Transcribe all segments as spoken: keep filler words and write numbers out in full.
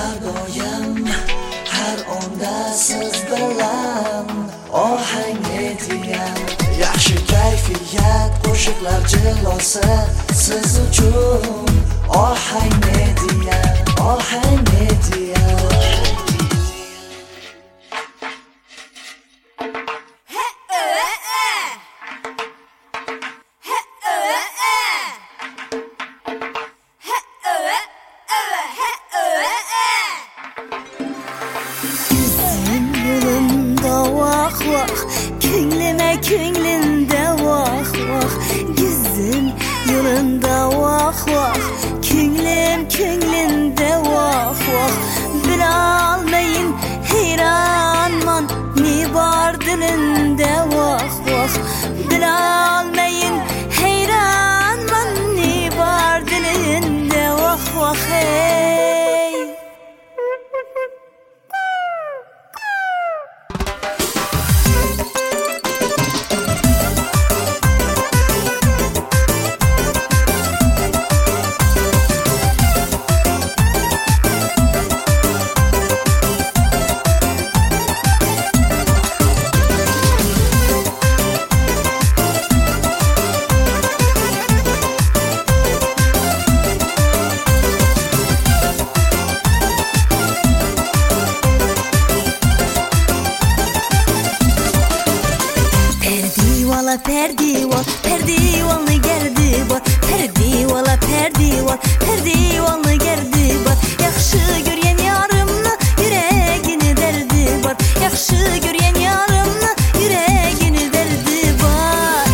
har doim har onda siz bilan ohang etgan yaxshi kayfiyat qo'shiqlar jilosi siz uchun ohang etgan ohang etgan Künglime künglinde vah vah Güzün yolunda vah vah Künglüm künglinde vah vah Bilalmeyin heyranman Ne var dilinde vah vah Bilalmeyin heyranman Ne var dilinde vah vah hey Perdival, perdivalını gerdi var Perdivala, perdival, perdivalını gerdi var Yaxşı göryen yarımını, yüreğini derdi var Yaxşı göryen yarımını, yüreğini derdi var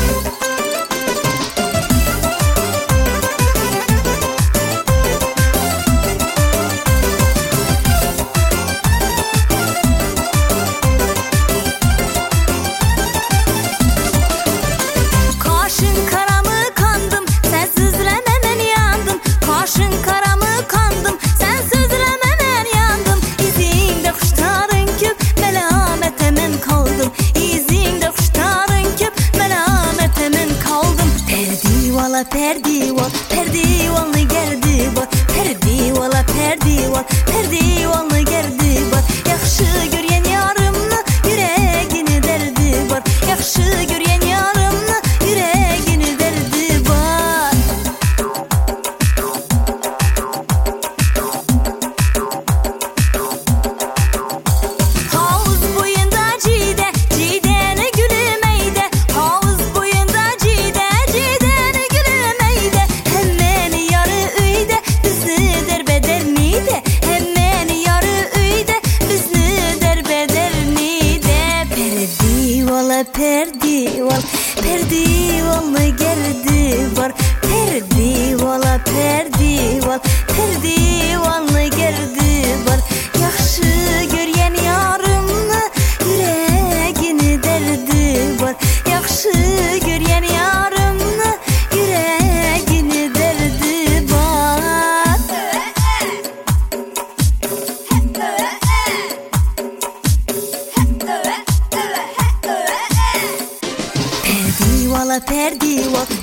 Perdival, perdivalını gerdi var Perdivala, perdival, perdivalını gerdi var Yaxşı göryen yarımını, yüreğini derdi var Yaxşı göryen yarımını, yüreğini derdi var Havuz boyunda cide, cideni gülümeyde Havuz boyunda cide, cide Perdival, perdivalını gerdi var Perdivala, perdival, perdivalını gerdi var Yaxşı göryen yarımını, yüreğini derdi var Yaxşı göryen yarımını, yüreğini derdi var Perdivala, perdival,